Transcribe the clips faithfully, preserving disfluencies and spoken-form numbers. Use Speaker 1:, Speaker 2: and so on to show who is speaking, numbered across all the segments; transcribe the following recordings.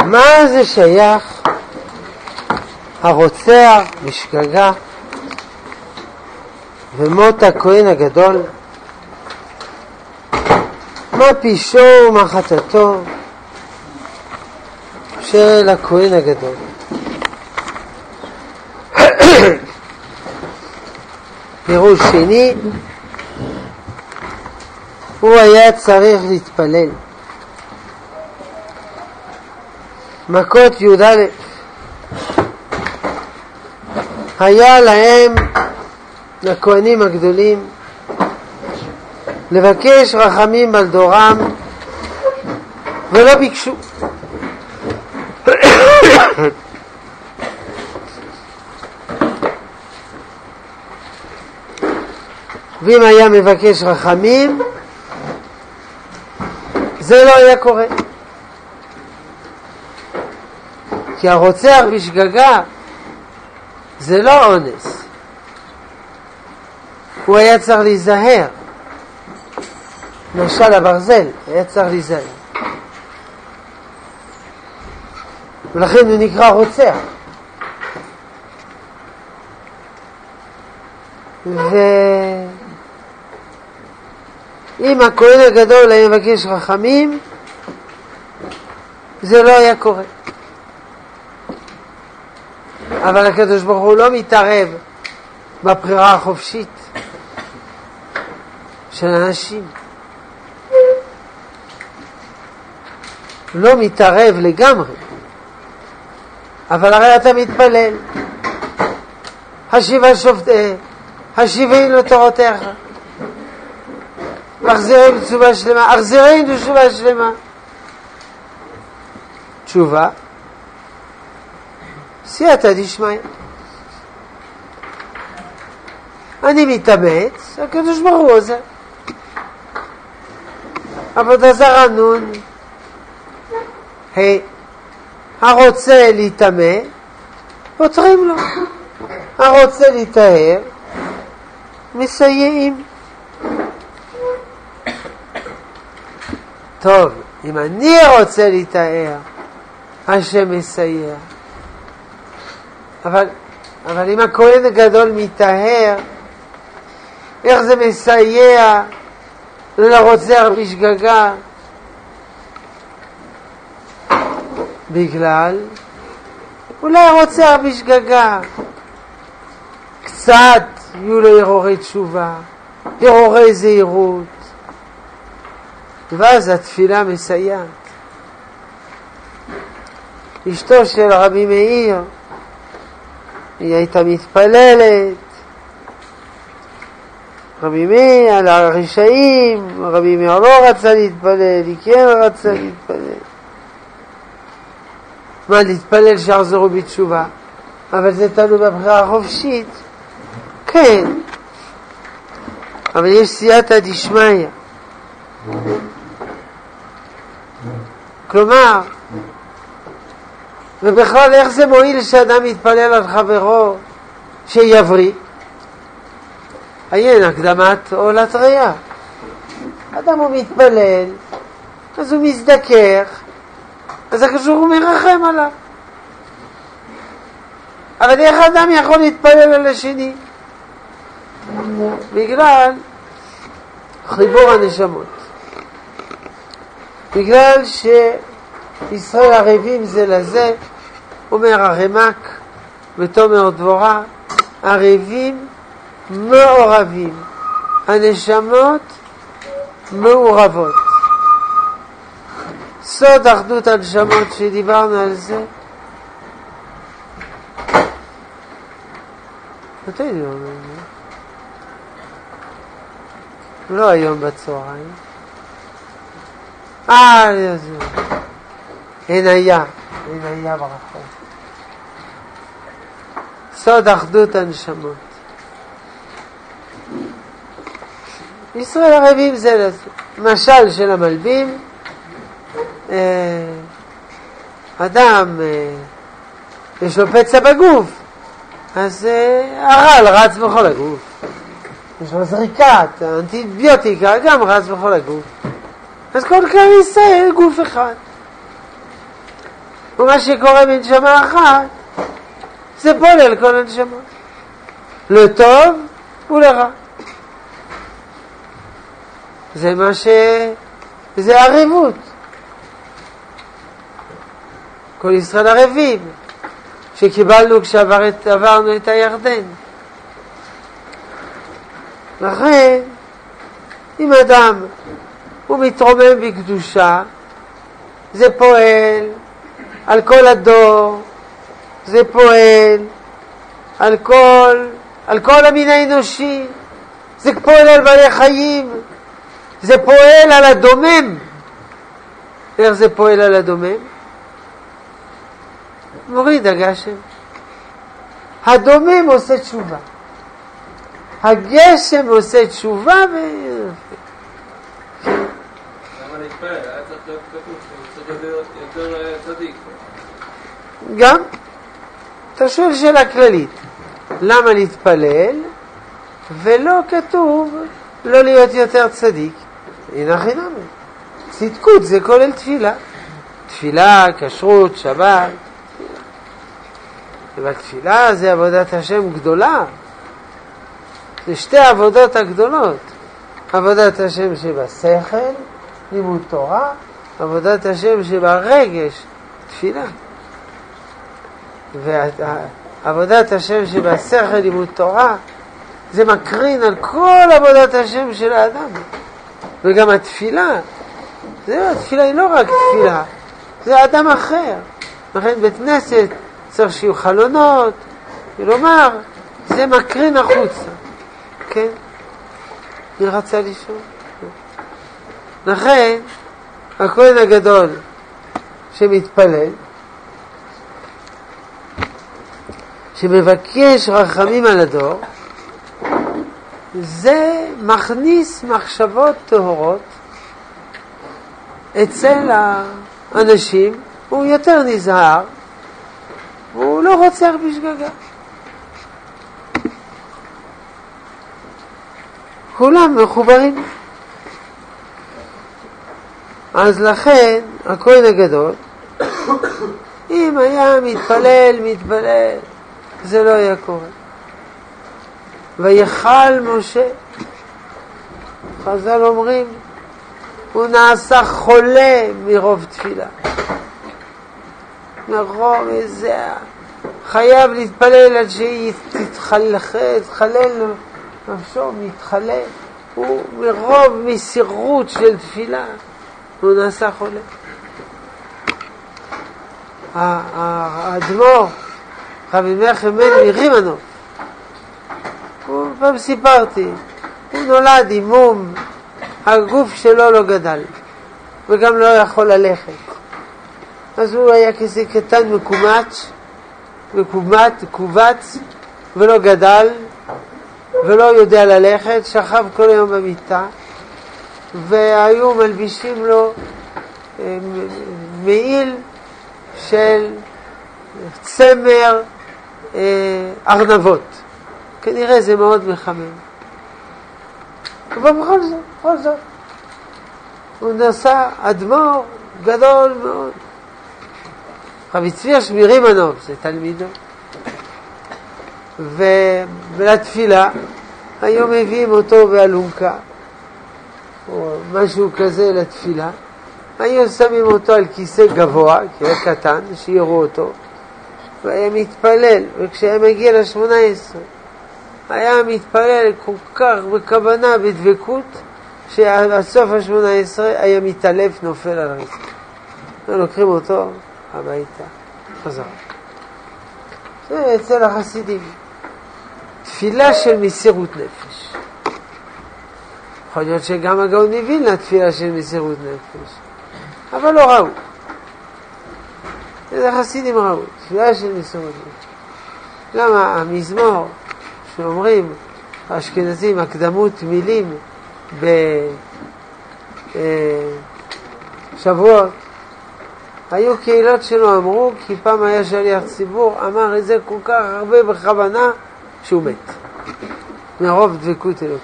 Speaker 1: מה זה שייך הרוצח בשגגה ומות הכהן הגדול? מה פישו ומה חטאתו של הכהן הגדול? פירוש שני, הוא היה צריך להתפלל. מכות יהודה א', היה להם, לכהנים הגדולים, לבקש רחמים על דורם, ולא ביקשו. ואם היה מבקש רחמים, זה לא היה קורה. כי הרוצח בשגגה זה לא אונס. הוא היה צריך להיזהר. למשל הברזל, היה צריך להיזהר. ולכן הוא נקרא רוצח. ואם הכהן הגדול היה מבקש רחמים, זה לא היה קורה. אבל הקדוש ברוך הוא לא מתערב בבחירה החופשית של אנשים. לא מתערב לגמרי. אבל הרי אתה מתפלל. השיב על שופטי, השיבין לתורותיך. החזירים בתשובה שלמה, החזירים בתשובה שלמה. תשובה. סייעתא דשמיא. אני מתאמץ, הקדוש ברוך הוא עוזר. עבודה זרה נון. היי, הרוצה להתאמה, פותרים לו. הרוצה להתאר, מסייעים. טוב, אם אני רוצה להתאר, השם מסייע. אבל, אבל אם הכהן הגדול מתאר, איך זה מסייע לרוצח בשגגה? בגלל, אולי הרוצח בשגגה, קצת יהיו לו הרהורי תשובה, הרהורי זהירות, ואז התפילה מסייעת. אשתו של רבי מאיר, היא הייתה מתפללת, רבי מאיר על הרשעים, רבי מאיר לא רצה להתפלל, היא כן רצה להתפלל. מה, להתפלל שיחזרו בתשובה? אבל זה תלוי בבחירה החופשית. כן. אבל יש סייעתא דשמיא. כלומר, ובכלל איך זה מועיל שאדם מתפלל על חברו שיבריא? עיין הקדמת עולת ראייה. אדם הוא מתפלל, אז הוא מזדכך, אז הקדוש ברוך הוא מרחם עליו. אבל איך אדם יכול להתפלל על השני? בגלל חיבור הנשמות. בגלל שישראל ערבים זה לזה, אומר הרמ"ק ותומר דבורה, ערבים מעורבים, הנשמות מעורבות. סוד אחדות הנשמות שדיברנו על זה, מתי דיברנו על זה? לא היום בצהריים. אה, זה אין היה, אין היה ברחוב. סוד אחדות הנשמות. ישראל ערבים זה לזה. משל של המלבים, אדם יש לו פצע בגוף, אז הרעל רץ בכל הגוף. יש לו זריקת אנטיביוטיקה, גם רץ בכל הגוף. אז כל כך ישראל גוף אחד. ומה שקורה בנשמה אחת, זה פועל על כל הנשמות. לטוב ולרע. זה מה ש... זה ערבות. כל ישראל ערבים, שקיבלנו כשעברנו את הירדן. לכן, אם אדם הוא מתרומם בקדושה, זה פועל על כל הדור, זה פועל על כל, על כל המין האנושי, זה פועל על בעלי חיים, זה פועל על הדומם. איך זה פועל על הדומם? מוריד הגשם. הדומם עושה תשובה. הגשם עושה תשובה ו...
Speaker 2: למה להתפעל? היה צריך להיות כתוב שהוא צריך להיות יותר צדיק.
Speaker 1: גם, אתה שואל שאלה כללית. למה להתפלל ולא כתוב לא להיות יותר צדיק? הנה חינם. צדקות זה כולל תפילה. תפילה, כשרות, שבת. אבל תפילה זה עבודת השם גדולה. זה שתי העבודות הגדולות. עבודת השם שבשכל, לימוד תורה, עבודת השם שברגש, תפילה. ועבודת השם שבשכל, לימוד תורה, זה מקרין על כל עבודת השם של האדם. וגם התפילה, זה, התפילה היא לא רק תפילה, זה אדם אחר. לכן בית כנסת צריך שיהיו חלונות, ולומר, זה מקרין החוצה. כן? מי רצה לשאול? לכן, הכהן הגדול שמתפלל, שמבקש רחמים על הדור, זה מכניס מחשבות טהורות אצל האנשים, הוא יותר נזהר, והוא לא רוצח בשגגה. כולם מחוברים. אז לכן, הכהן הגדול, אם היה מתפלל, מתפלל, זה לא היה קורה. ויחל משה, חז"ל אומרים, הוא נעשה חולה מרוב תפילה. מרוב איזה, חייב להתפלל עד שהיא תתחלל נפשו, מתחלל. הוא מרוב מסירות של תפילה, הוא נעשה חולה. האדמו"ר, רבי מנחם מנדל מרימנוב, הוא פעם סיפרתי, הוא נולד עם מום, הגוף שלו לא גדל, וגם לא יכול ללכת. אז הוא היה כזה קטן מקומץ, מקומץ, קובץ, ולא גדל, ולא יודע ללכת, שכב כל היום במיטה, והיו מלבישים לו מעיל של צמר ארנבות. כנראה זה מאוד מחמם. אבל בכל זאת, בכל זאת, הוא נעשה אדמו"ר גדול מאוד. רבי צבי מרימנוב, זה תלמידו. ולתפילה, היו מביאים אותו באלונקה, או משהו כזה לתפילה. היו שמים אותו על כיסא גבוה, כי היה קטן, שיראו אותו. והיה מתפלל, וכשהיה מגיע לשמונה עשרה, היה מתפלל כל כך בכוונה, בדבקות, שעד סוף השמונה עשרה היה מתעלף, נופל על הרצפה. לוקחים אותו הביתה, חזר. זה אצל החסידים. תפילה של מסירות נפש. יכול להיות שגם הגאון מווילנה תפילה של מסירות נפש. אבל לא ראו. איזה חסידים ראו, תפילה של מסירות נפש. גם המזמור שאומרים, האשכנזים, הקדמות מילים בשבועות, היו קהילות שלו אמרו, כי פעם היה שליח ציבור, אמר את זה כל כך הרבה בכוונה, שהוא מת. מרוב דבקות אלוקית.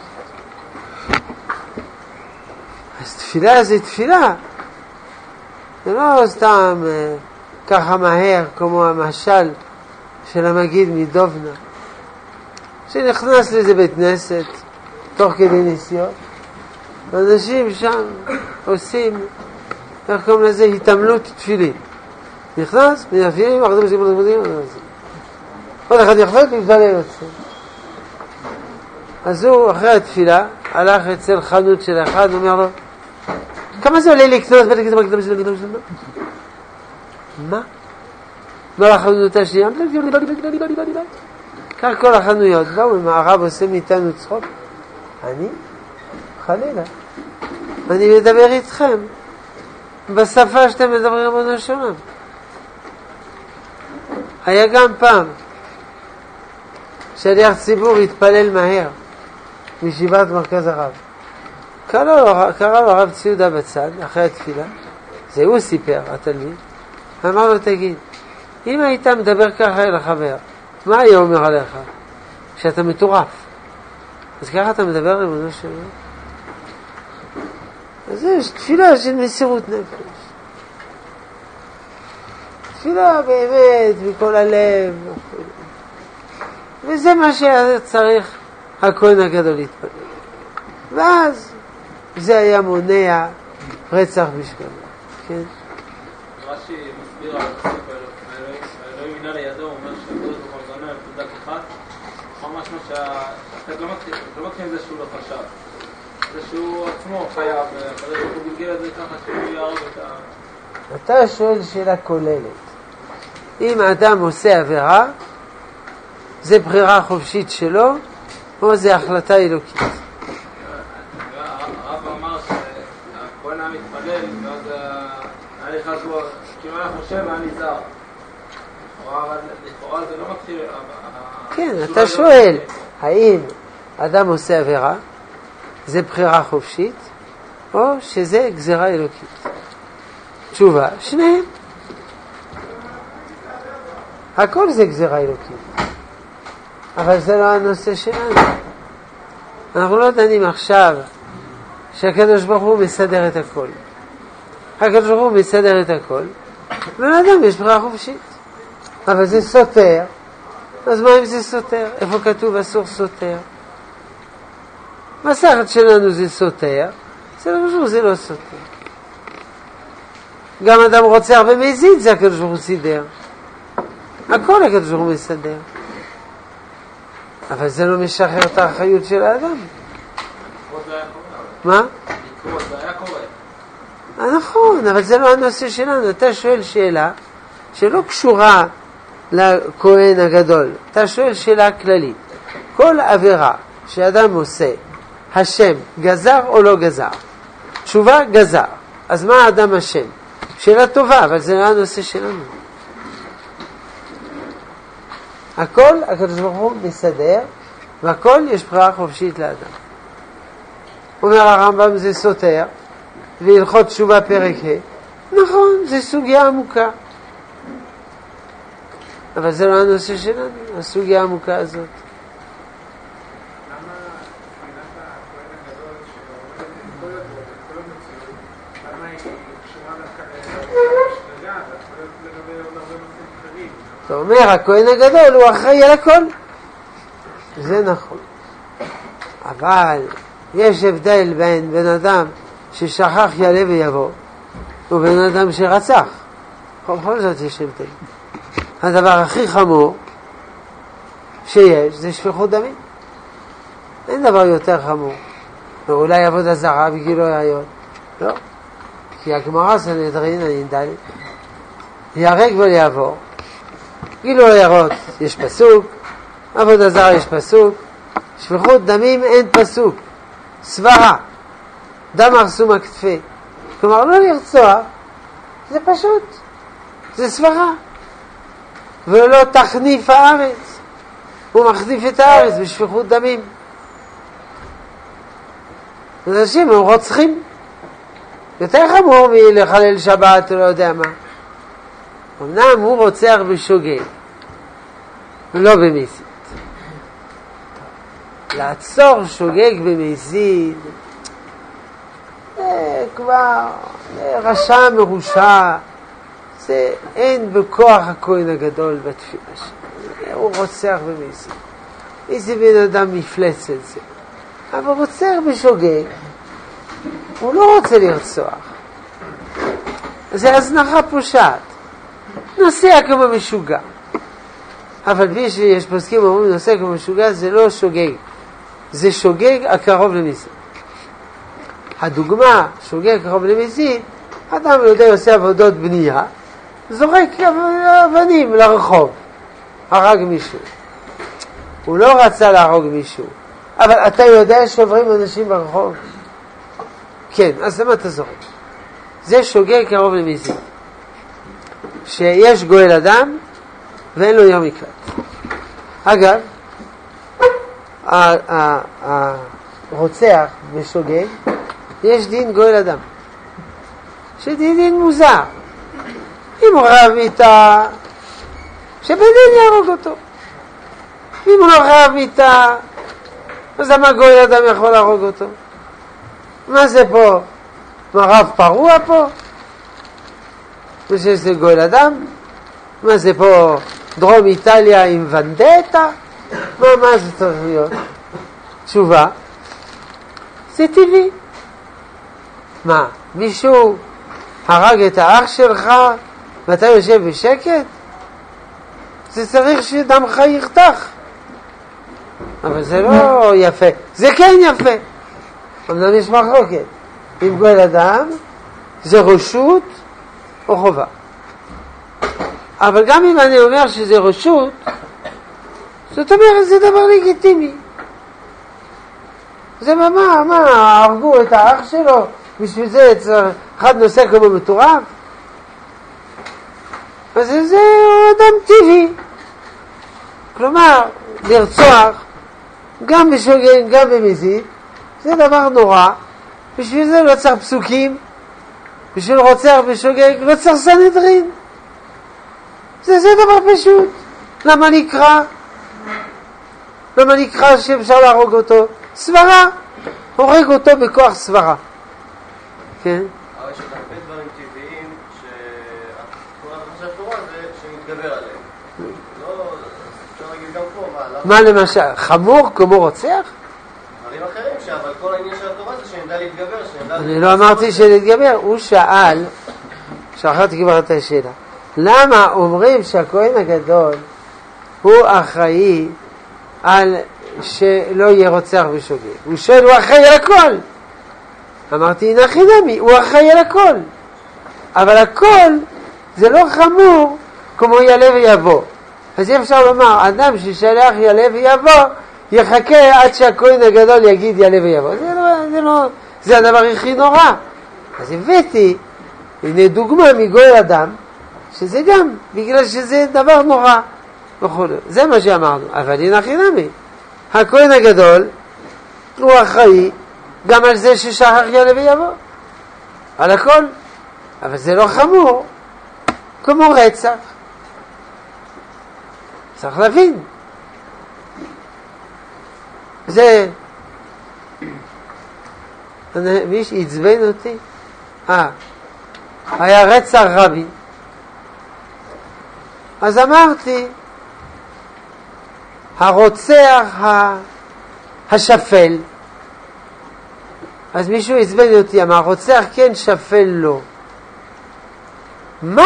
Speaker 1: אז תפילה זה תפילה. זה לא סתם ככה מהר כמו המשל של המגיד מדובנה, שנכנס לאיזה בית כנסת תוך כדי נסיעות, אנשים שם עושים, איך קוראים לזה, התעמלות תפילין. נכנס, מנפילים, אחרי זה מזיקים, עוד אחד יחפת, מתפלל יוצא. אז הוא, אחרי התפילה, הלך אצל חנות של אחד, אומר לו, כמה זה עולה לקנות? מה? מה לחנות השנייה? כך כל החנויות באו, אם הרב עושה מאיתנו צחוק, אני? חלילה. אני מדבר איתכם בשפה שאתם מדברים ריבונו של עולם. היה גם פעם שליח ציבור התפלל מהר בישיבת מרכז הרב. קרא לו, קרא לו הרב ציודה בצד אחרי התפילה, זה הוא סיפר, התלמיד, אמר לו, תגיד, אם היית מדבר ככה אל החבר, מה היה אומר עליך? שאתה מטורף. אז ככה אתה מדבר ריבונו של עולם? אז יש תפילה של מסירות נפש. תפילה באמת מכל הלב. וזה מה שצריך הכהן הגדול להתפלל. ואז זה היה מונע רצח משכנו. כן?
Speaker 2: רש"י מסביר על הספר, האלוהים מינה לידו, הוא אומר שהקדוש ברוך הוא זונה על פקודה אחת, ממש מה שהחטא לא מתחיל זה שהוא לא חשב. זה שהוא עצמו חייב, אחרי הוא גלגל את זה ככה שהוא יערב את ה...
Speaker 1: אתה שואל שאלה כוללת. אם האדם עושה עבירה, זה בחירה חופשית שלו, או זה החלטה אלוקית?
Speaker 2: הרב אמר שהכהן היה מתפלל, ואז היה לי חשבו, כאילו היה חושב, היה לי זר. לכאורה זה לא מתחיל...
Speaker 1: כן, אתה שואל, האם אדם עושה עבירה, זה בחירה חופשית, או שזה גזירה אלוקית? תשובה, שניהם. הכל זה גזירה אלוקית. אבל זה לא הנושא שלנו. אנחנו לא דנים עכשיו שהקדוש ברוך הוא מסדר את הכל. הקדוש ברוך הוא מסדר את הכל, ולאדם יש בחירה חופשית. אבל זה סותר. אז מה אם זה סותר? איפה כתוב אסור סותר? מסכת שלנו זה סותר, זה לא משהו, זה לא סותר. גם אדם רוצח ומזיד, זה הקדוש ברוך הוא סידר. הכל הקדוש ברוך הוא מסדר. אבל זה לא משחרר את האחריות של האדם. מה?
Speaker 2: לקרות זה היה קורה.
Speaker 1: נכון, אבל זה לא הנושא שלנו. אתה שואל שאלה שלא קשורה לכהן הגדול. אתה שואל שאלה כללית. כל עבירה שאדם עושה, השם גזר או לא גזר? תשובה, גזר. אז מה האדם השם? שאלה טובה, אבל זה לא הנושא שלנו. הכל הקדוש ברוך הוא מסדר, והכל יש בחירה חופשית לאדם. אומר הרמב"ם זה סותר, והלכות תשובה פרק ה', נכון, זה סוגיה עמוקה. אבל זה לא הנושא שלנו, הסוגיה העמוקה הזאת. אתה אומר, הכהן הגדול הוא אחראי על הכל. זה נכון. אבל יש הבדל בין בן אדם ששכח יעלה ויבוא, ובין אדם שרצח. בכל זאת יש הבדל. הדבר הכי חמור שיש זה שפיכות דמים. אין דבר יותר חמור. ואולי עבודה זרה בגילוי עריות. לא. כי הגמרא סנהדרין הנ"ד ייהרג ולעבור. גילוי עריות יש פסוק, עבודה זרה יש פסוק, שפיכות דמים אין פסוק. סברה, דם ארסום הכתפי. כלומר לא לרצוח, זה פשוט, זה סברה. ולא תחניף הארץ, הוא מחניף את הארץ בשפיכות דמים. אנשים הם רוצחים, יותר חמור מלחלל שבת או לא יודע מה. אמנם הוא רוצח בשוגג, לא במזיד. לעצור שוגג במזיד, זה כבר זה רשע מרושע, זה אין בכוח הכהן הגדול בתפילה שלו. הוא רוצח ומסית. איזה בן אדם מפלצת זה. אבל רוצח בשוגג, הוא לא רוצה לרצוח. זה הזנחה פושעת. נוסע כמו משוגע. אבל בלי שיש פוסקים אומרים נוסע כמו משוגע, זה לא שוגג. זה שוגג הקרוב למזיד. הדוגמה, שוגג הקרוב למזיד, אדם יודע עושה עבודות בנייה, זורק אבנים לרחוב, הרג מישהו. הוא לא רצה להרוג מישהו, אבל אתה יודע שעוברים אנשים ברחוב? כן, אז למה אתה זורק? זה שוגג קרוב למזיד. שיש גואל אדם ואין לו יום מקלט. אגב, הרוצח ושוגג, יש דין גואל אדם. שדין דין מוזר. אם הוא חייב מיתה, שבדין יהרוג אותו. אם הוא לא חייב מיתה, אז למה גואל אדם יכול להרוג אותו? מה זה פה? מרב פרוע פה? מה שזה גואל אדם? מה זה פה דרום איטליה עם ונדטה? מה, מה זה צריך להיות? תשובה, זה טבעי. מה, מישהו הרג את האח שלך ואתה יושב בשקט? זה צריך שדמך ירתח. אבל זה לא יפה. זה כן יפה. אמנם יש מחלוקת. אם גואל אדם זה רשות או חובה. אבל גם אם אני אומר שזה רשות, זאת אומרת זה דבר לגיטימי. זה מה, מה, מה, הרגו את האח שלו, בשביל זה אחד נוסע כמו מטורף? אז זה, זה אדם טבעי. כלומר, לרצוח, גם בשוגג, גם במזיד, זה דבר נורא. בשביל זה לא צריך פסוקים, בשביל רוצח בשוגג, לא צריך סנהדרין. זה, זה דבר פשוט. למה נקרא? למה נקרא שאפשר להרוג אותו? סברה. הורג אותו בכוח סברה. כן?
Speaker 3: אבל יש הרבה דברים טבעיים שכל החשב תורה זה שמתגבר עליהם. לא, אפשר להגיד גם פה, מה?
Speaker 1: מה למשל? חמור כמו רוצח?
Speaker 3: דברים אחרים אבל כל העניין של התורה זה שנדע להתגבר, שנדע...
Speaker 1: אני לא אמרתי שלהתגבר. הוא שאל, שכחתי כבר את השאלה. למה אומרים שהכהן הגדול הוא אחראי על שלא יהיה רוצח ושוגג? הוא שואל, הוא אחראי על הכל. אמרתי, נחי נמי, הוא אחראי על הכל. אבל הכל זה לא חמור כמו יעלה ויבוא. אז אפשר לומר, אדם ששלח יעלה ויבוא, יחכה עד שהכהן הגדול יגיד יעלה ויבוא. זה לא, זה לא, זה הדבר הכי נורא. אז הבאתי, הנה דוגמה מגואל אדם, שזה גם, בגלל שזה דבר נורא. בכל, זה מה שאמרנו. אבל הנה חינמי. הכהן הגדול, הוא אחראי, גם על זה ששחר יעלה ויבוא. על הכל. אבל זה לא חמור, כמו רצח. צריך להבין. זה, מי שעצבן אותי, אה, היה רצח רבין. אז אמרתי, הרוצח השפל, אז מישהו עצבן אותי, אמר, הרוצח כן שפל לו. מה?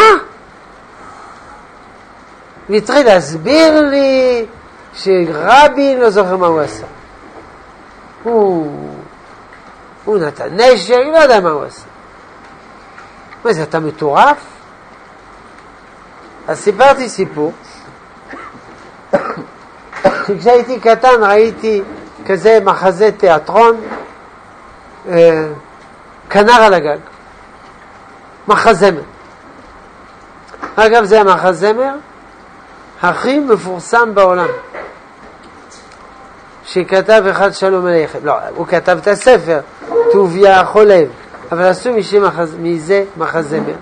Speaker 1: והתחיל להסביר לי שרבין לא זוכר מה הוא עשה. הוא, הוא נתן נשק, לא יודע מה הוא עשה. מה זה, אתה מטורף? אז סיפרתי סיפור. כשהייתי קטן ראיתי כזה מחזה תיאטרון, אה, כנר על הגג. מחזמר. אגב, זה המחזמר הכי מפורסם בעולם. שכתב אחד שלום עליכם. לא, הוא כתב את הספר, טוביה חולב. אבל עשו מזה מחזמר.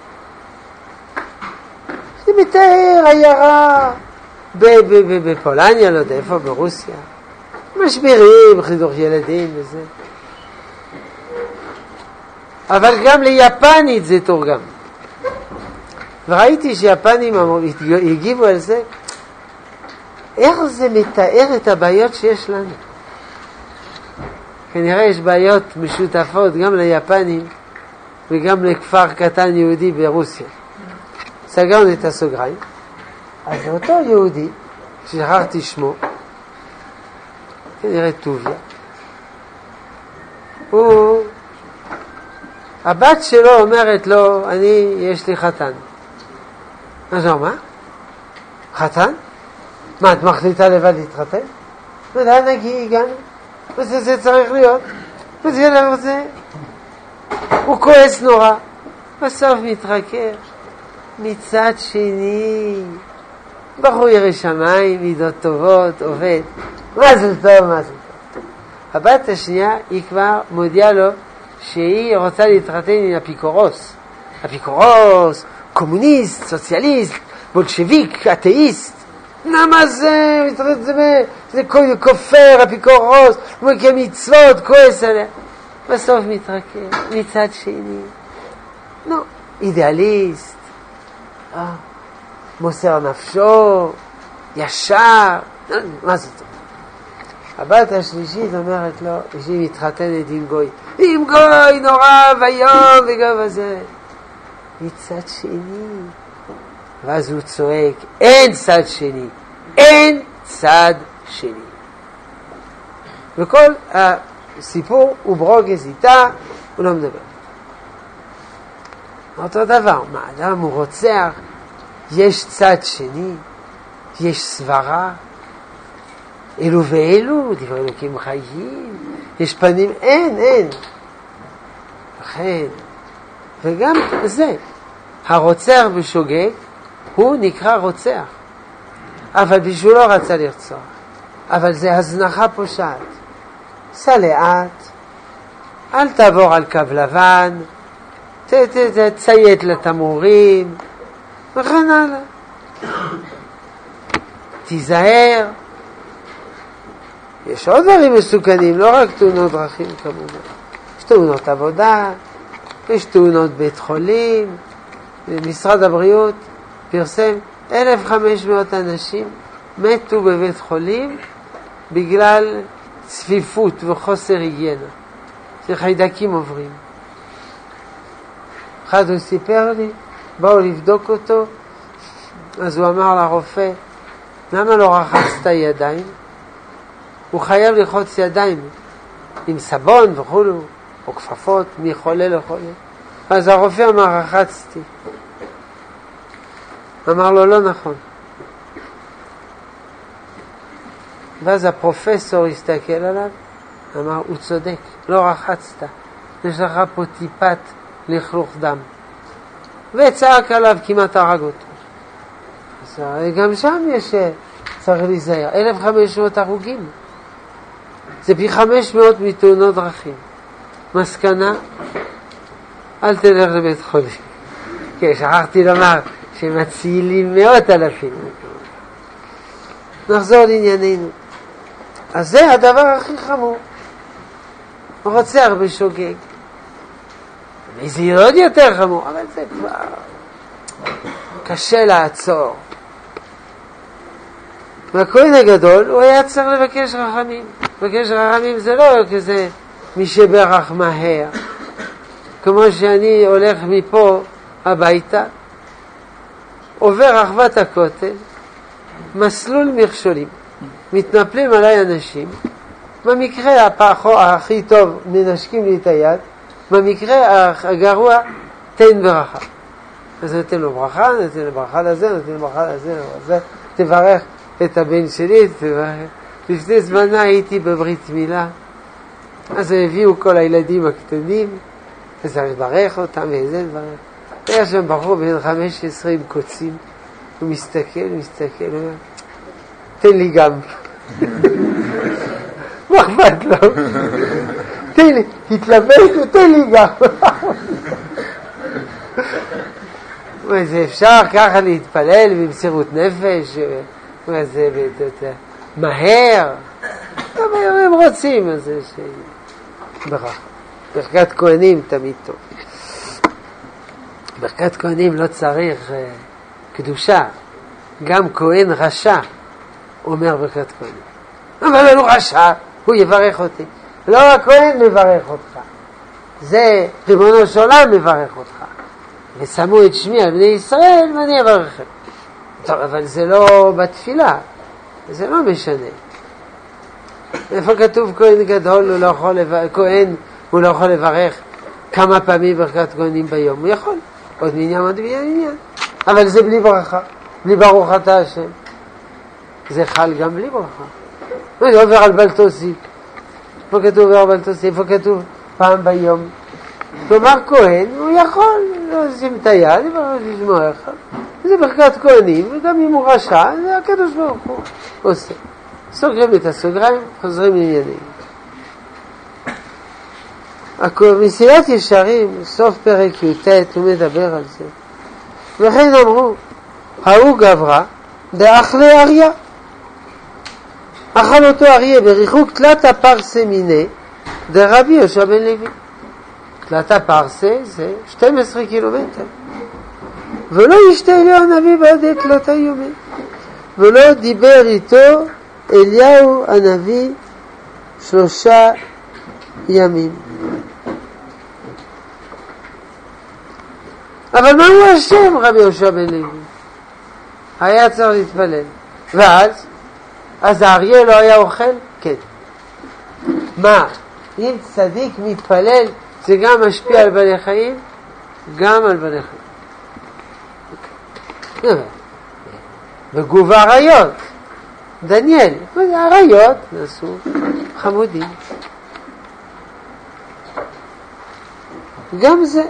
Speaker 1: זה מתאר עיירה בפולניה, לא יודע איפה, ברוסיה. משברים, חינוך ילדים וזה. אבל גם ליפנית זה תורגם. וראיתי שיפנים הגיבו על זה, איך זה מתאר את הבעיות שיש לנו. כנראה יש בעיות משותפות גם ליפנים וגם לכפר קטן יהודי ברוסיה. סגרנו את הסוגריים. אז אותו יהודי, ששכחתי שמו, כנראה טוביה, הוא, הבת שלו אומרת לו, אני, יש לי חתן. אז הוא אומר, מה? חתן? מה, את מחליטה לבד להתחתן? ולאן נגיע הגענו? וזה זה צריך להיות. וזה דבר זה. הוא כועס נורא. בסוף מתרכך. מצד שני, בחור ירא שמיים, מידות טובות, עובד. מה זה טוב, מה זה טוב. הבת השנייה, היא כבר מודיעה לו שהיא רוצה להתחתן עם אפיקורוס. אפיקורוס, קומוניסט, סוציאליסט, בולשביק, אתאיסט. למה זה? זה, זה כופר, אפיקורוס, הוא מקיים מצוות, כועס עליה. בסוף מתרכך. מצד שני, לא, אידיאליסט, אה, מוסר נפשו, ישר, לא, מה זה טוב? הבת השלישית אומרת לו, שהיא מתחתנת עם גוי. עם גוי נורא ויום וגם הזה. מצד שני, ואז הוא צועק, אין צד שני, אין צד שני. וכל הסיפור הוא ברוגז איתה, הוא לא מדבר. אותו דבר, מה, אדם הוא רוצח, יש צד שני, יש סברה, אלו ואלו, דברי אלוקים חיים, יש פנים, אין, אין. לכן, וגם זה, הרוצח בשוגג, הוא נקרא רוצח. אבל בשבילו לא רצה לרצוח. אבל זה הזנחה פושעת. סע לאט, אל תעבור על קו לבן, תציית לתמורים, וכן הלאה. תיזהר. יש עוד דברים מסוכנים, לא רק תאונות דרכים כמובן. יש תאונות עבודה, יש תאונות בית חולים. משרד הבריאות פרסם אלף וחמש מאות אנשים מתו בבית חולים בגלל צפיפות וחוסר היגיינה. שחיידקים עוברים. אחד הוא סיפר לי, באו לבדוק אותו, אז הוא אמר לרופא, למה לא רחצת ידיים? הוא חייב לחוץ ידיים עם סבון וכולו, או כפפות, מחולה לחולה. אז הרופא אמר, רחצתי. אמר לו, לא נכון. ואז הפרופסור הסתכל עליו, אמר, הוא צודק, לא רחצת. יש לך פה טיפת לכלוך דם. וצעק עליו, כמעט הרג אותו. אז גם שם יש, צריך להיזהר, אלף וחמש מאות הרוגים. זה פי חמש מאות מתאונות דרכים. מסקנה, אל תלך לבית חולים. כן, שכחתי לומר שמצילים מאות אלפים. נחזור לענייננו. אז זה הדבר הכי חמור. רוצח בשוגג. וזה עוד יותר חמור, אבל זה כבר קשה לעצור. והכהן הגדול, הוא היה צריך לבקש רחמים. לבקש רחמים זה לא כזה מי שברך מהר. כמו שאני הולך מפה הביתה, עובר רחבת הכותל, מסלול מכשולים. מתנפלים עליי אנשים, במקרה הפחו, הכי טוב מנשקים לי את היד, במקרה הגרוע תן ברכה. אז נותן לו ברכה, נותן לו ברכה לזה, נותן לו ברכה לזה, לזה. תברך את הבן שלי, תברך. לפני זמנה הייתי בברית מילה, אז הביאו כל הילדים הקטנים, אז צריך לברך אותם ואיזה לברך. היה שם בחור בן חמש עשרה עם קוצים, הוא מסתכל, מסתכל, הוא אומר, תן לי גם. מה אכפת לו? תן לי, התלבט, תן לי גם. זה אפשר ככה להתפלל במסירות נפש, זה מהר. הם רוצים, אז זה ברכה. ברכת כהנים תמיד טוב. ברכת כהנים לא צריך אה, קדושה. גם כהן רשע אומר ברכת כהנים. אבל הוא רשע, הוא יברך אותי. לא הכהן מברך אותך. זה ריבונו של עולם מברך אותך. ושמו את שמי על בני ישראל ואני אברכם. טוב, אבל זה לא בתפילה. זה לא משנה. איפה כתוב כהן גדול, הוא לא יכול לברך, כהן הוא לא יכול לברך כמה פעמים ברכת כהנים ביום. הוא יכול. עוד מניין עוד מניין. אבל זה בלי ברכה. בלי ברוך אתה השם. זה חל גם בלי ברכה. אני עובר על בלטוסי. איפה כתוב עובר על בלטוסי? איפה כתוב פעם ביום? כלומר כהן, הוא יכול לשים את היד, לשמוע אחד. זה ברכת כהנים, וגם אם הוא רשע, זה הקדוש ברוך הוא עושה. סוגרים את הסוגריים, חוזרים לעניינים. מסילת ישרים, סוף פרק י"ט, הוא מדבר על זה. וכן אמרו, ההוא גברא, דאכלי אריה. אכל אותו אריה בריחוק תלת הפרסה מיני, דרבי יהושע בן לוי. תלת הפרסה זה שנים עשר קילומטר. ולא ישתה אליהו הנביא בעדי תלת היומים. ולא דיבר איתו אליהו הנביא שלושה ימים. אבל מה הוא השם רבי יהושע בן לוי? היה צריך להתפלל. ואז, אז האריה לא היה אוכל? כן. מה? אם צדיק מתפלל, זה גם משפיע על בני חיים? גם על בני חיים. וגובה אריות. דניאל, אריות נעשו חמודים. גם זה.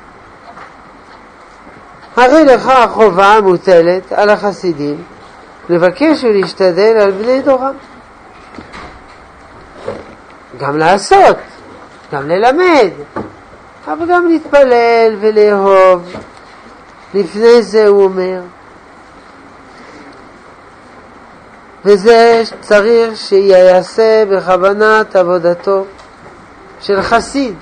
Speaker 1: הרי לך החובה מוטלת על החסידים לבקש ולהשתדל על בני דורם. גם לעשות, גם ללמד, אבל גם להתפלל ולאהוב. לפני זה הוא אומר, וזה צריך שיעשה בכוונת עבודתו של חסיד,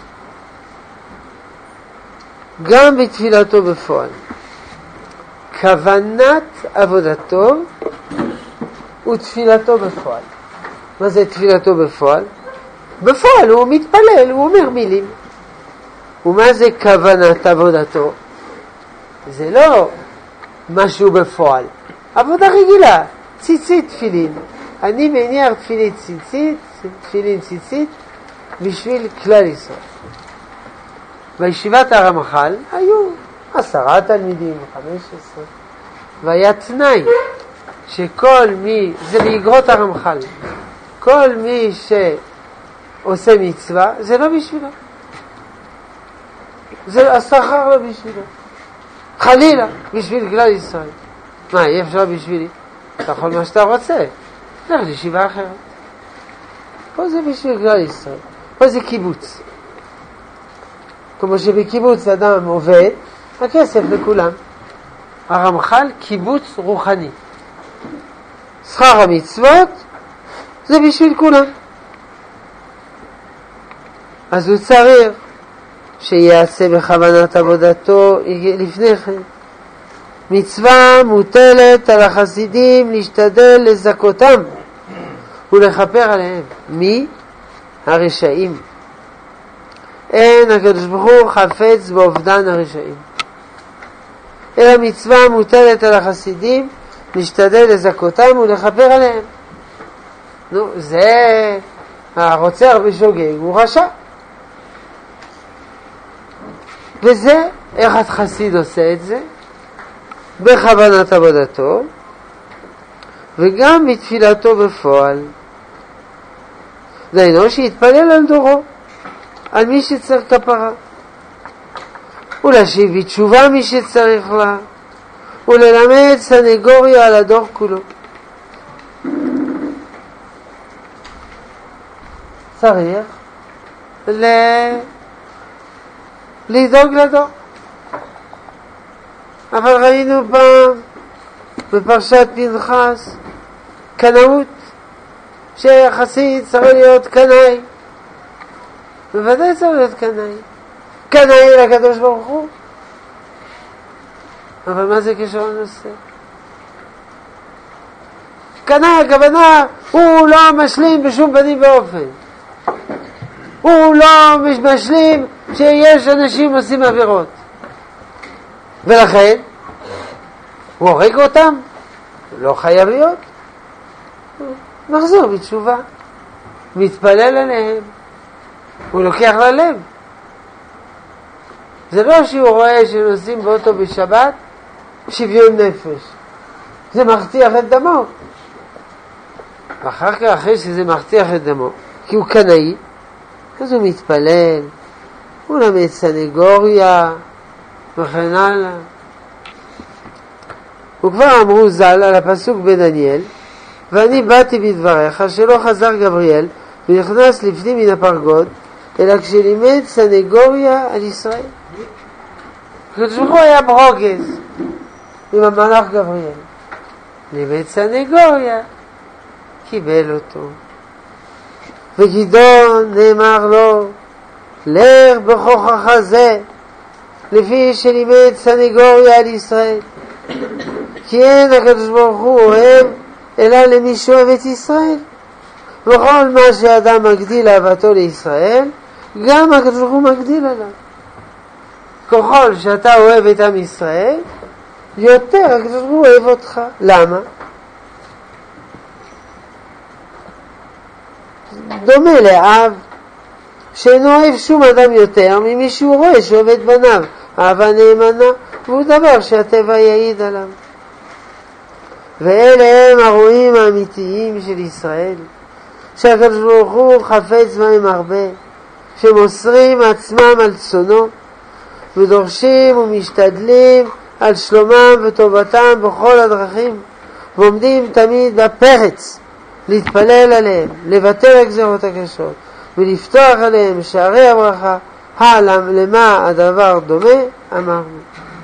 Speaker 1: גם בתפילתו בפועל. כוונת עבודתו ותפילתו בפועל. מה זה תפילתו בפועל? בפועל הוא מתפלל, הוא אומר מילים. ומה זה כוונת עבודתו? זה לא משהו בפועל. עבודה רגילה, ציצית תפילין. אני מניח תפילין ציצית, תפילין ציצית, בשביל כלל ישראל. בישיבת הרמח"ל היו עשרה תלמידים, חמש עשרה, והיה תנאי שכל מי, זה באגרות הרמח"ל, כל מי שעושה מצווה, זה לא בשבילו. זה השכר לא בשבילו. חלילה, בשביל כלל ישראל. מה, אי אפשר בשבילי? אתה יכול מה שאתה רוצה. לך לישיבה אחרת. פה זה בשביל כלל ישראל. פה זה קיבוץ. כמו שבקיבוץ אדם עובד, הכסף לכולם. הרמח"ל קיבוץ רוחני. שכר המצוות זה בשביל כולם. אז הוא צריך שיעשה בכוונת עבודתו לפני כן. מצווה מוטלת על החסידים להשתדל לזכותם ולכפר עליהם. מי? הרשעים. אין הקדוש ברוך הוא חפץ באובדן הרשעים. אלא מצווה מוטלת על החסידים להשתדל לזכותם ולכפר עליהם. נו, זה הרוצח בשוגג, הוא רשע. וזה, איך החסיד עושה את זה? בכוונת עבודתו, וגם בתפילתו בפועל. דיינו שיתפלל על דורו, על מי שצריך כפרה, ולהשיב בתשובה מי שצריך לה, וללמד סנגוריה על הדור כולו. צריך ל... לדאוג לדור. אבל ראינו פעם בפרשת פנחס קנאות, שהחסיד צריך להיות קנאי. בוודאי צריך להיות קנאי. קנאי לקדוש ברוך הוא. אבל מה זה קשור לנושא? כנראה הכוונה, הוא לא משלים בשום פנים ואופן. הוא לא משלים שיש אנשים עושים עבירות. ולכן, הוא הורג אותם, לא חייב להיות. מחזור בתשובה, מתפלל עליהם, הוא לוקח ללב. זה לא שהוא רואה שנוסעים באוטו בשבת, שוויון נפש. זה מחתיח את דמו. ואחר כך, אחרי שזה מחתיח את דמו, כי הוא קנאי, אז הוא מתפלל, הוא למד סנגוריה, וכן הלאה. וכבר אמרו ז"ל על הפסוק בדניאל, ואני באתי בדבריך שלא חזר גבריאל ונכנס לפנים מן הפרגוד, אלא כשלימד סנגוריה על ישראל. כשהוא היה ברוגז עם המלאך גבריאל. לימד סנגוריה, קיבל אותו. וגדעון נאמר לו, לך בכוחך זה, לפי שלימד סנגוריה על ישראל. כי אין הקדוש ברוך הוא אוהב, אלא למי שאוהב את ישראל. וכל מה שאדם מגדיל אהבתו לישראל, גם הקדוש ברוך הוא מגדיל עליו. ככל שאתה אוהב את עם ישראל, יותר הקדוש ברוך הוא אוהב אותך. למה? דומה לאב שאינו אוהב שום אדם יותר ממי שהוא רואה שאוהב את בניו אהבה נאמנה, והוא דבר שהטבע יעיד עליו. ואלה הם הרואים האמיתיים של ישראל, שהקדוש ברוך הוא חפץ מהם הרבה, שמוסרים עצמם על צונו ודורשים ומשתדלים על שלומם וטובתם בכל הדרכים, ועומדים תמיד בפרץ להתפלל עליהם, לבטל הגזרות הקשות ולפתוח עליהם שערי הברכה. למה הדבר דומה? אמרנו.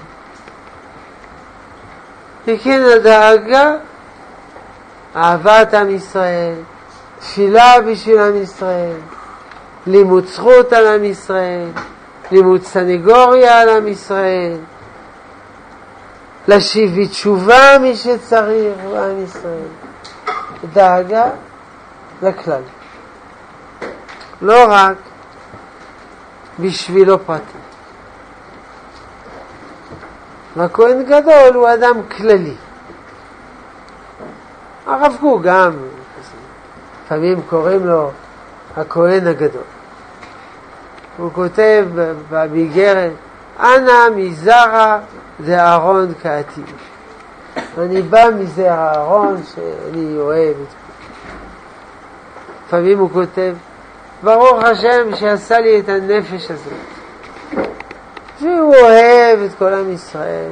Speaker 1: וכן הדאגה, אהבת עם ישראל, תפילה בשביל עם ישראל, לימוד זכות על עם ישראל, לימוד סנגוריה על עם ישראל, להשיב בתשובה מי שצריך עם ישראל. דאגה לכלל, לא רק בשבילו פרטי. והכהן גדול הוא אדם כללי. הרב קוק גם, לפעמים קוראים לו הכהן הגדול. הוא כותב באיגרת, אנא מזרע דאהרון קהתי. אני בא מזה האהרון שאני אוהב. לפעמים הוא כותב, ברוך השם שעשה לי את הנפש הזאת, שהוא אוהב את כל עם ישראל.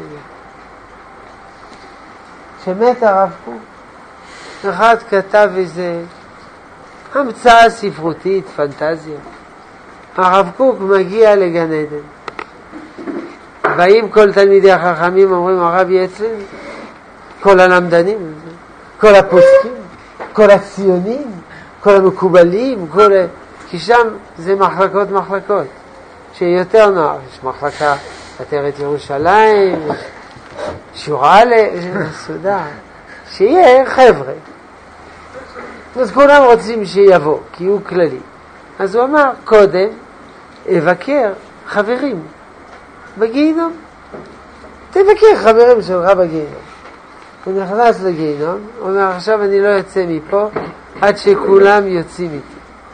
Speaker 1: שמת הרב קוק, אחד כתב איזה המצאה ספרותית, פנטזיה. הרב קוק מגיע לגן עדן. באים כל תלמידי החכמים, אומרים הרב יהיה אצלנו. כל הלמדנים, כל הפוסקים, כל הציונים, כל המקובלים, כל... כי שם זה מחלקות מחלקות, שיותר נוח. יש מחלקה עטרת ירושלים, שורה לסודר, שיהיה חבר'ה. אז כולם רוצים שיבוא, כי הוא כללי. אז הוא אמר, קודם, אבקר חברים בגיהינום. תבקר חברים שלך בגיהינום. הוא נכנס לגיהינום, הוא אומר, עכשיו אני לא יוצא מפה, עד שכולם יוצאים איתי.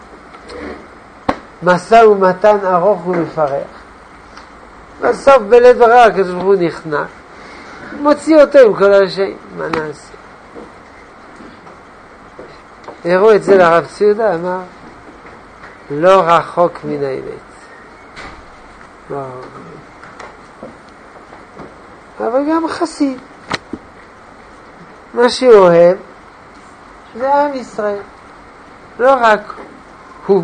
Speaker 1: מסע ומתן ארוך ומפרח. בסוף בלית ברירה, הקדוש ברוך הוא נכנע. מוציא אותו עם כל הרשעים. מה נעשה? הראו את זה לרב ציודה, אמר, לא רחוק מן האמת. אבל גם חסיד. מה שהוא אוהב זה עם ישראל, לא רק הוא.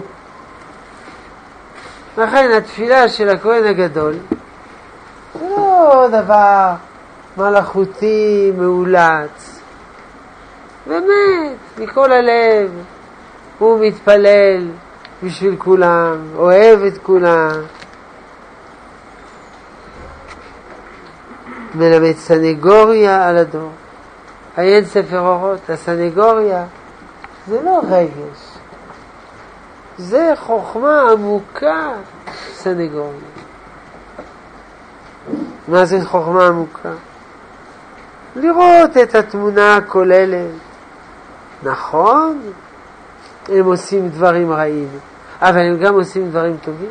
Speaker 1: לכן התפילה של הכהן הגדול זה לא דבר מלאכותי מאולץ, באמת מכל הלב הוא מתפלל בשביל כולם, אוהב את כולם. מלמד סנגוריה על הדור. עיין ספר אורות, הסנגוריה זה לא רגש, זה חוכמה עמוקה, סנגוריה. מה זה חוכמה עמוקה? לראות את התמונה הכוללת. נכון, הם עושים דברים רעים, אבל הם גם עושים דברים טובים.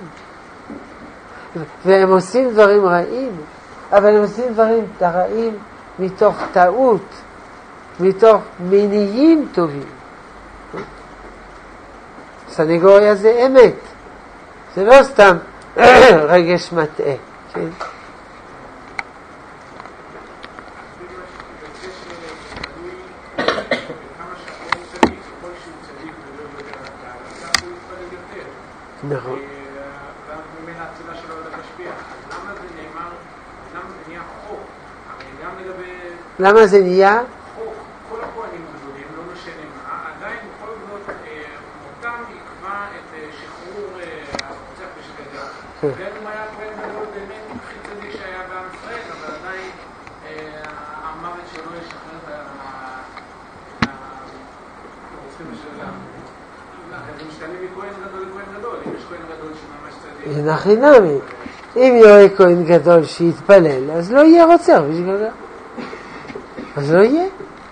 Speaker 1: והם עושים דברים רעים, אבל הם עושים דברים רעים מתוך טעות, מתוך מניעים טובים. סנגוריה זה אמת, זה לא סתם רגש מטעה, כן? נכון.
Speaker 4: וממילא הצילה שלו לא תשפיע. אז למה זה נאמר, למה זה נהיה חוק? הרי גם לגבי...
Speaker 1: למה זה נהיה?
Speaker 4: חוק, כל הכהנים הגדולים, לא משנה מה, עדיין בכל זאת מותם יקבע את שחרור הרוצח בשגגה. גם אם היה כהן גדול באמת הכי צדיק שהיה בעם ישראל, אבל עדיין המוות שלו ישחרר את הרוצחים בשגגה. זה משתנה מכהן גדול לכהן גדול, אם יש כהן גדול שממש צדיק.
Speaker 1: זה נכי נמי. אם יהיה כהן גדול שיתפלל, אז לא יהיה רוצח בשגגה. אז לא יהיה.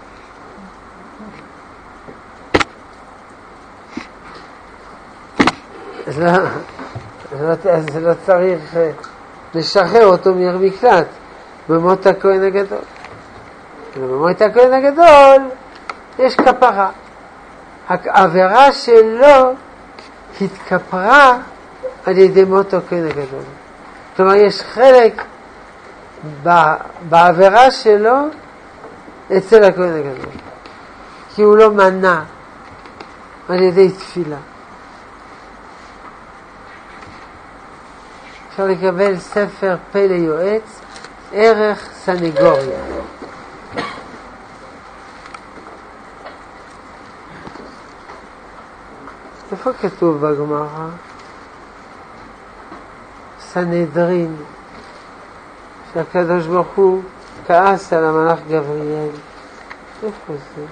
Speaker 1: אז לא, אז לא צריך לשחרר אותו מעיר מקלט במות הכהן הגדול. במות הכהן הגדול יש כפרה. העבירה שלו התכפרה על ידי מות הכהן הגדול. כלומר יש חלק בעבירה שלו אצל הכהן הגדול, כי הוא לא מנע על ידי תפילה. אפשר לקבל ספר פלא יועץ, ערך סנגוריה. איפה כתוב בגמרא? סנהדרין, שהקדוש ברוך הוא כעס על המלאך גבריאל. איפה זה?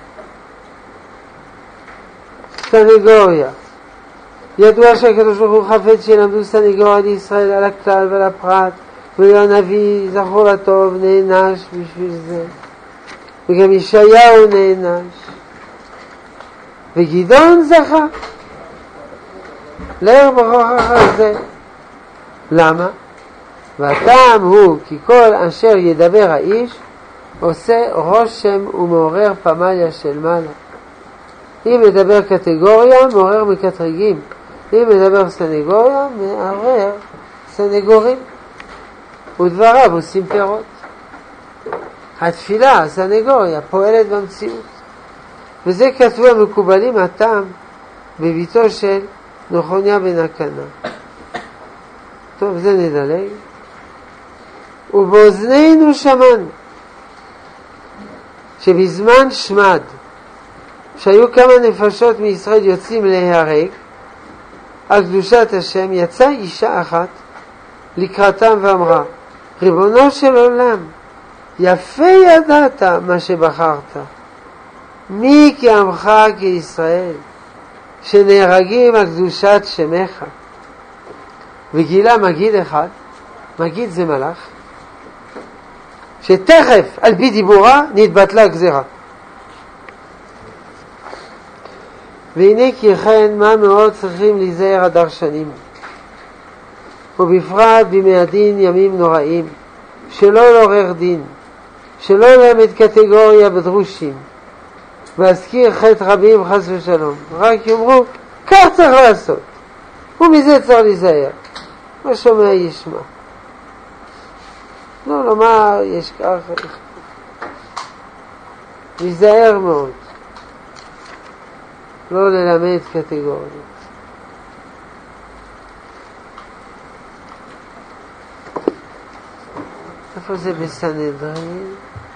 Speaker 1: סנגוריה. ידוע שהקדוש ברוך הוא חפץ שילמדו סנגוריה לישראל על הכלל ועל הפרט, והנביא זכור לטוב נענש בשביל זה, וגם ישעיהו נענש, וגדעון זכה לער בכוחך הזה. למה? והטעם הוא כי כל אשר ידבר האיש עושה רושם ומעורר פמליה של מעלה. אם מדבר קטגוריה מעורר מקטרגים, אם מדבר סנגוריה מעורר סנגורים, ודבריו עושים פירות. התפילה, הסנגוריה, פועלת במציאות, וזה כתבו המקובלים הטעם בביתו של נחוניה בן הקנה. טוב, זה נדלג. ובאוזנינו שמענו שבזמן שמד, שהיו כמה נפשות מישראל יוצאים להיהרג על קדושת השם, יצאה אישה אחת לקראתם ואמרה, ריבונו של עולם, יפה ידעת מה שבחרת, מי כעמך כישראל שנהרגים על קדושת שמך. וגילה מגיד אחד, מגיד זה מלאך, שתכף על פי דיבורה נתבטלה גזירה. והנה כי כן מה מאוד צריכים להיזהר הדרשנים, ובפרט בימי הדין ימים נוראים, שלא לעורר דין, שלא למד קטגוריה בדרושים, והזכיר חטא רבים חס ושלום, רק יאמרו כך צריך לעשות, ומזה צריך להיזהר. מה שומע ישמע. לא לומר יש ככה, להיזהר מאוד, לא ללמד קטגוריות. איפה זה בסנהדרין?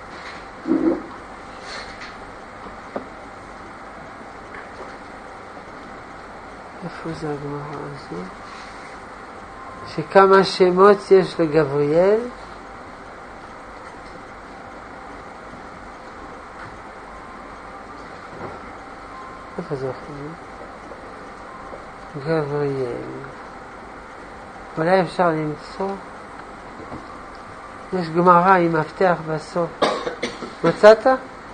Speaker 1: איפה זה הגמרא הזו? שכמה שמות יש לגבריאל? איפה זה אוכל? גבריאל. אולי אפשר למצוא? יש גמרא עם מפתח בסוף. מצאת?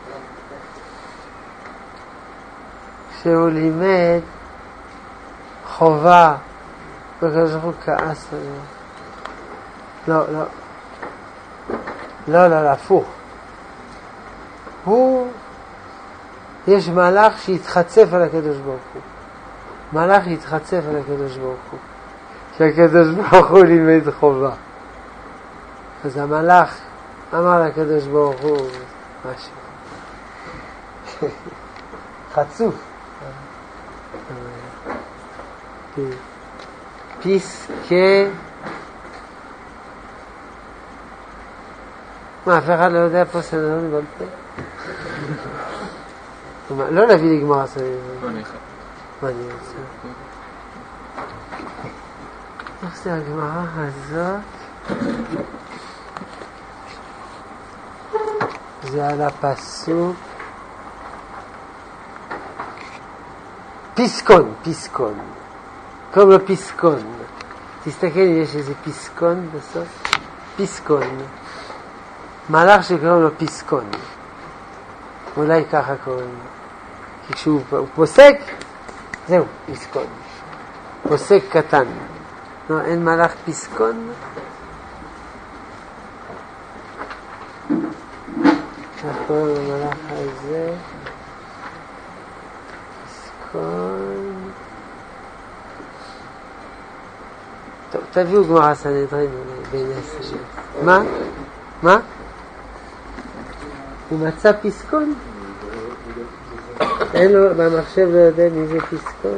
Speaker 1: שהוא לימד חובה וכזה הוא כעס עליו. לא, לא. לא, לא, הפוך. הוא, יש מלאך שהתחצף על הקדוש ברוך הוא. מלאך התחצף על הקדוש ברוך הוא. שהקדוש ברוך הוא לימד חובה. אז המלאך אמר לקדוש ברוך הוא משהו. חצוף. פיסקה. מה, אף אחד לא יודע פה סנדרון בלפה? לא להביא לי גמרא סנדרון. מה אני רוצה? איך זה הגמרא הזאת? זה על הפסוק פיסקון, פיסקון. קוראים לו פיסקון. תסתכל אם יש איזה פיסקון בסוף. פיסקון. מלאך שקוראים לו פיסקון. אולי ככה קוראים לו. כי כשהוא פוסק, זהו, פיסקון. פוסק קטן. לא, אין מלאך פיסקון? איך קוראים למלאך הזה? פיסקון. טוב, תביאו גמרא סנהדרין בין עשר. מה? מה? הוא מצא פיסקון? אין לו, במחשב לא יודע מי זה פיסקון?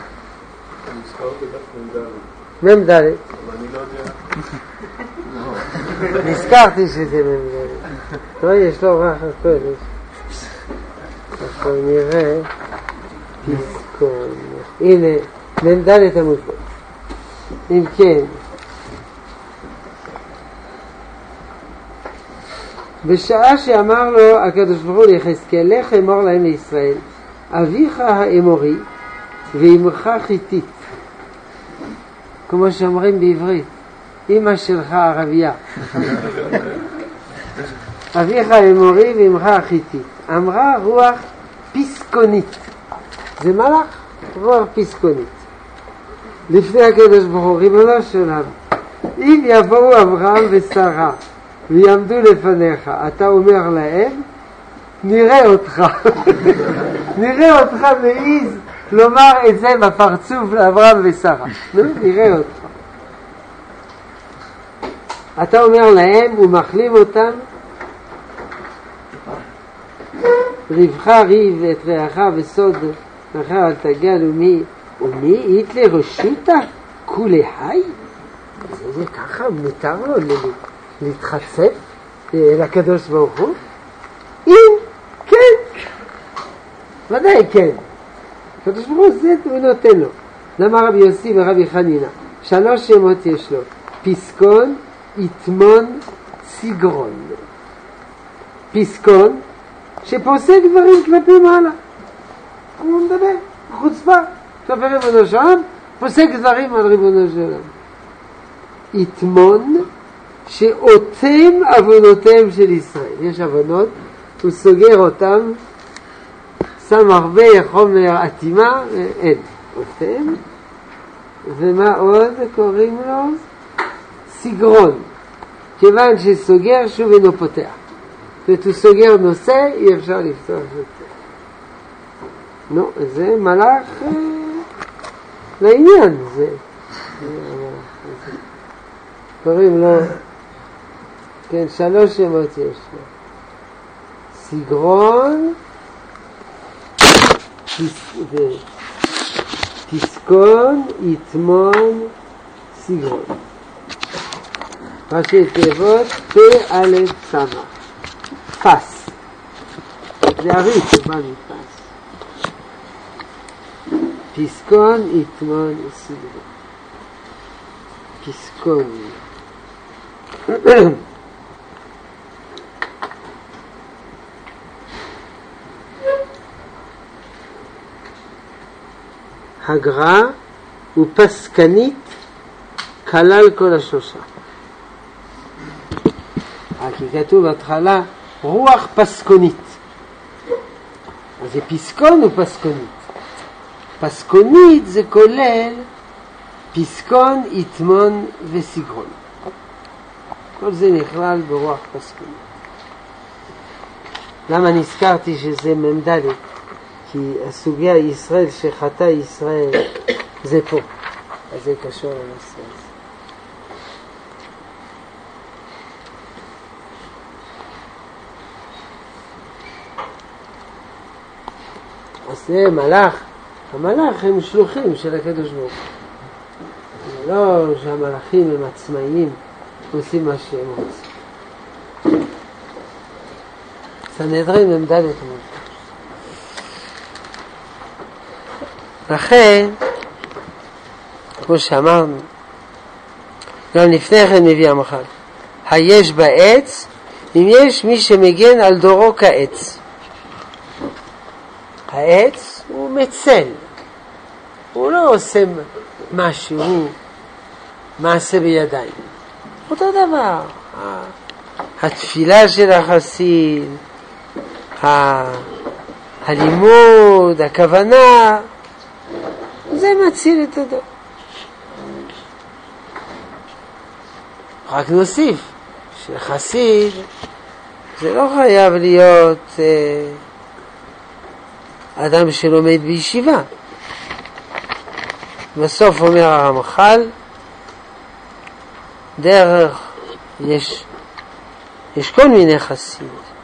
Speaker 1: מם ד'. אבל אני לא יודע. נזכרתי שזה מם ד'. לא, יש לו רח הקודש. עכשיו נראה פיסקון. הנה, מם ד' עמוד בו. אם כן, בשעה שאמר לו הקדוש ברוך הוא ליחזקאל, לך אמור להם לישראל, אביך האמורי ואמך חיתית, כמו שאומרים בעברית, אמא שלך ערבייה. אביך האמורי ואמך החיתית, אמרה רוח פיסקונית. זה מלאך, רוח פיסקונית. לפני הקדוש ברוך הוא, ריבונו של עולם, אם יבואו אברהם ושרה ויעמדו לפניך, אתה אומר להם, נראה אותך. נראה אותך מעיז לומר את זה בפרצוף לאברהם ושרה. נו, נראה אותך. אתה אומר להם, הוא מחלים אותם, ריבך ריב את רעך בסוד, אחר אל תגל ומי, ומי אית לרשותה כולי חי? זה ככה מותר לו להתחצף לקדוש ברוך הוא? אם כן, ודאי כן. הקדוש ברוך הוא זה הוא נותן לו. למה רבי יוסי ורבי חנינה? שלוש שמות יש לו: פיסקון, יתמון, סיגרון. פיסקון שפוסק דברים כלפי מעלה. הוא מדבר, חוצפה כלפי ריבונו של עולם, פוסק דברים על ריבונו של עולם. יתמון שאותם עוונותיהם של ישראל. יש עוונות, הוא סוגר אותם, שם הרבה חומר אטימה, אין. אותם. ומה עוד קוראים לו? סיגרון. כיוון שסוגר שוב אינו פותח. זאת הוא סוגר נושא, אי אפשר לפתוח את זה. נו, זה מלאך אה, לעניין. זה. קוראים לו, כן, שלוש שמות יש לו. סיגרון, פיסקון, יתמון, סיגרון. ראשי תיבות, פה א' סמך. פס. זה אריך, זה בא מפס. פיסקון, יתמון, סיגרון. פיסקון. הגר"א ופסקנית כלל כל השלושה. כי כתוב בהתחלה רוח פסקונית. אז זה פסקון ופסקונית. פסקונית זה כולל פסקון, יתמון וסגרון. כל זה נכלל ברוח פסקונית. למה נזכרתי שזה ממדלת? כי הסוגיה ישראל שחטא ישראל זה פה. אז זה קשור לנושא הזה. אז זה מלאך. המלאך הם שלוחים של הקדוש ברוך הוא. לא שהמלאכים הם עצמאיים, עושים מה שהם רוצים. סנהדרין הם דלת מות. לכן, כמו שאמרנו, גם לפני כן מביא המחל, היש בעץ, אם יש מי שמגן על דורו כעץ. העץ הוא מצל, הוא לא עושה משהו, מעשה בידיים. אותו דבר, התפילה של החסיד, הלימוד, הכוונה, זה מציל את הדור. רק נוסיף שחסיד זה לא חייב להיות אה, אדם שלומד בישיבה. בסוף אומר הרמח"ל, דרך יש יש כל מיני חסיד.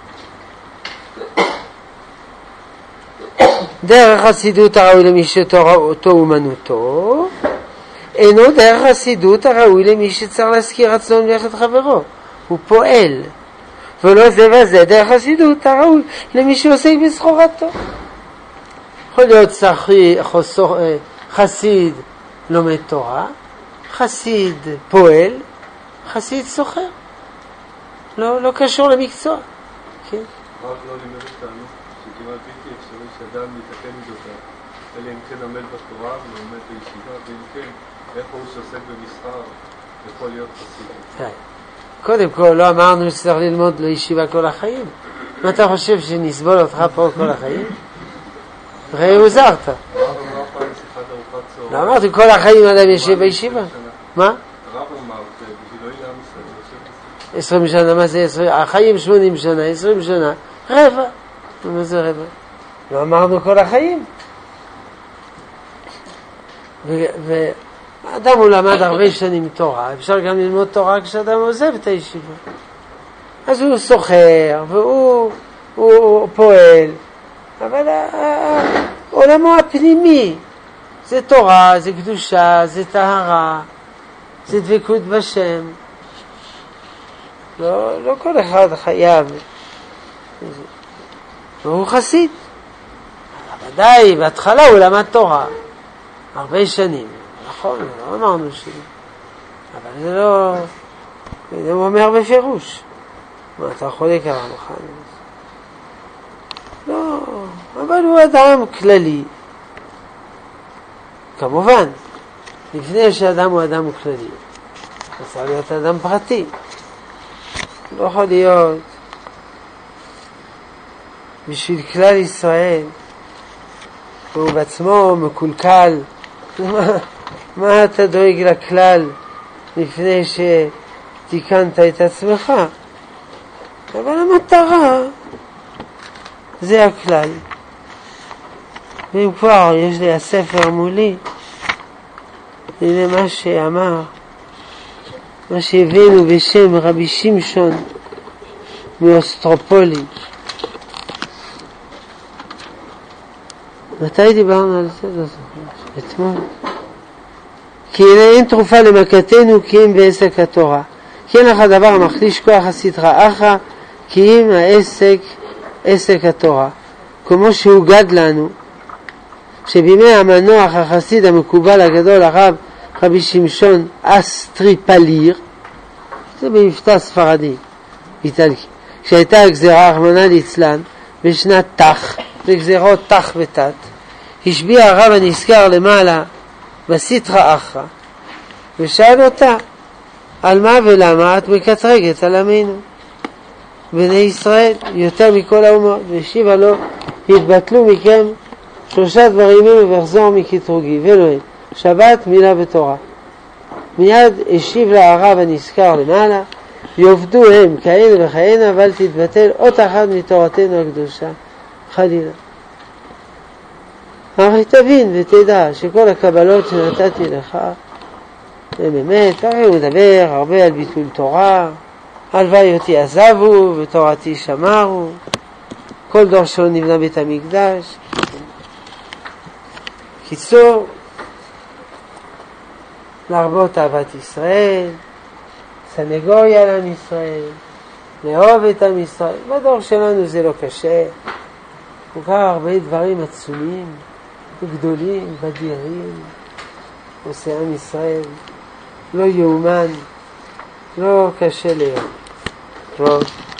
Speaker 1: דרך חסידות הראוי למי שתורתו אומנותו, אינו דרך חסידות הראוי למי שצריך להזכיר רצון ולכת חברו. הוא פועל. ולא זה וזה דרך חסידות הראוי למי שעוסק בסחורתו. יכול להיות שחי, חסור, חסיד לומד תורה, חסיד פועל, חסיד סוחר. לא, לא קשור למקצוע. כן?
Speaker 5: רק לא לימד אותנו שכמעט בלתי אפשרי שאדם יתקן מדותיו, אלא אם כן עמד בתורה ולומד בישיבה, ואם כן, איך הוא שעוסק במסחר יכול להיות חסיד?
Speaker 1: קודם כל, לא אמרנו שצריך ללמוד לישיבה כל החיים. מה אתה חושב, שנסבול אותך פה כל החיים? ראה הוזרת. לא אמרתי, כל החיים אדם יושב בישיבה. מה?
Speaker 5: הרב אמר, בשבילו יהיה עם ישראל.
Speaker 1: עשרים שנה, מה זה עשרים? החיים שמונים שנה, עשרים שנה, רבע. מה זה רבע? לא אמרנו כל החיים. ואדם הוא למד הרבה שנים תורה, אפשר גם ללמוד תורה כשאדם עוזב את הישיבה. אז הוא סוחר, והוא הוא, הוא פועל, אבל עולמו הפנימי, זה תורה, זה קדושה, זה טהרה, זה דבקות בשם. לא, לא כל אחד חייב. והוא חסיד. ודאי, בהתחלה הוא למד תורה. הרבה שנים. נכון, לא אמרנו ש... אבל זה לא... זה אומר בפירוש. מה, אתה חולק על המחן? לא, אבל הוא אדם כללי. כמובן, לפני שאדם הוא אדם כללי. הוא צריך להיות אדם פרטי. לא יכול להיות בשביל כלל ישראל והוא בעצמו מקולקל. מה, מה אתה דואג לכלל לפני שתיקנת את עצמך? אבל המטרה זה הכלל. ואם כבר יש לי הספר מולי, הנה מה שאמר, מה שהבאנו בשם רבי שמשון מאוסטרופולי. מתי דיברנו על זה? לא זוכר. אתמול. כי אין תרופה למכתנו כי אם בעסק התורה. כי אין לך דבר המחליש כוח הסתרא אחא כי אם העסק עסק התורה. כמו שהוגד לנו שבימי המנוח החסיד המקובל הגדול הרב רבי שמשון אסטריפליר, זה במבטא ספרדי איטלקי, כשהייתה הגזרה רחמנא ליצלן בשנת תח, זה גזרות תח ותת, השביע הרב הנזכר למעלה בסתרא אחרא, ושאל אותה, על מה ולמה את מקטרגת על עמנו בני ישראל יותר מכל האומות? והשיבה לו, התבטלו מכם שלושה דברים אלו ואחזור מקטרוגי, ולא הם שבת, מילה ותורה. מיד השיב לה הרב הנזכר למעלה, יעבדו הם כהנה וכהנה, אבל תתבטל אות אחת מתורתנו הקדושה חלילה. אך תבין ותדע שכל הקבלות שנתתי לך הם אמת. הרי הוא מדבר הרבה על ביטול תורה, הלוואי אותי עזבו ותורתי שמרו, כל דור שלו נבנה בית המקדש. קיצור, להרבות אהבת ישראל, סנגוריה לעם ישראל, לאהוב את עם ישראל. בדור שלנו זה לא קשה, כל כך הרבה דברים עצומים וגדולים ואדירים עושה עם ישראל, לא יאומן, לא קשה להיות. טוב.